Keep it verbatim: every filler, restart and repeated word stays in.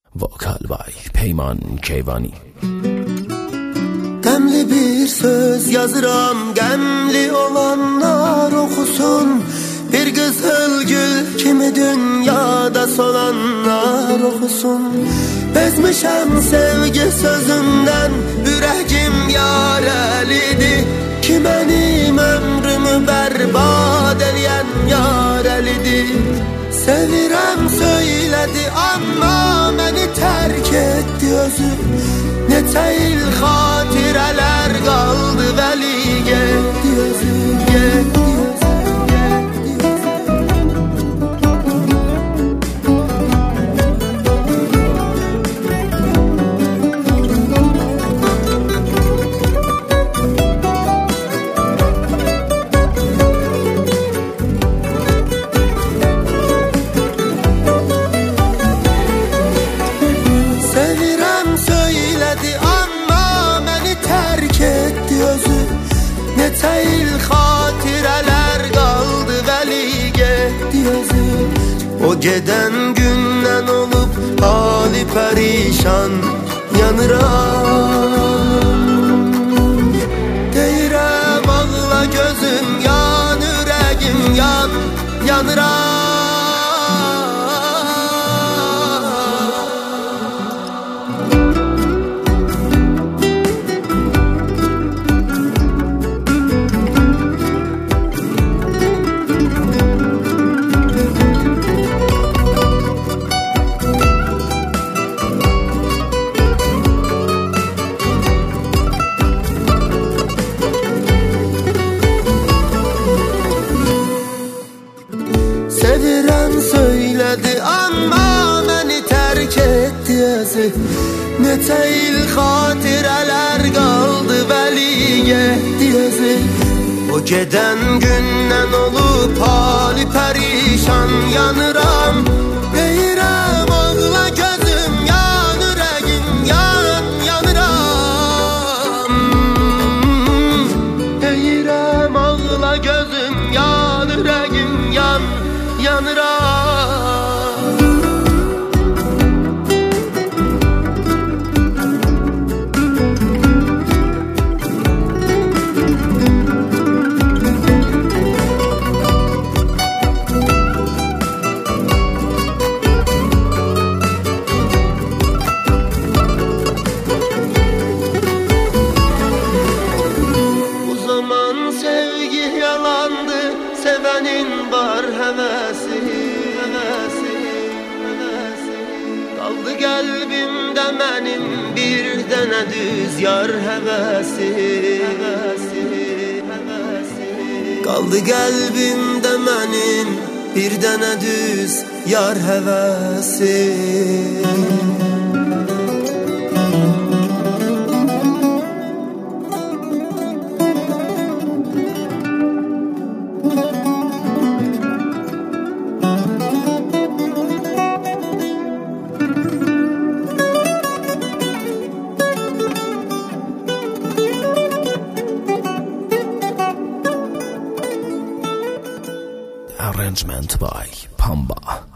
Vokal by Peyman Keyvani. Qəmli bir söz yazıram, qəmli olanlar oxusun. Bir qızıl gül kimi dünyada solanlar oxusun. Bezmişəm sevgi sözündən, ürəgim yarəlidir. Ki mənim ömrümü bərbad eləyən yarəlidir. Sevirəm söylədi, amma məni tərk etdi özü. Neçə il xatirələr qaldı, vəli getdi özü, getdi özü. Neçə il xatirələr qaldı, vəli getdi özü. O gedən gündən olub hali pərişan yanıram. Deyirəm ağla gözüm yan, ürəgim yan, yanıram. Sevirəm söylədi, amma məni tərk etdi özü. Neçə il xatirələr qaldı, vəli getdi özü. O gedən gündən olub hali pərişan yanıram. Deyirəm ağla gözüm yan, ürəgim yan, yanıram. Deyirəm ağla gözüm yan, ürəgim yan, yanıram. Bu zaman sevgi yalandı, sevenin var həvəsi, həvəsi, həvəsi. Qaldı qəlbimdə mənim bir dənə düz yar həvəsi, həvəsi, həvəsi. Qaldı qəlbimdə mənim bir dənə düz yar həvəsi. Arrangement by Pamba.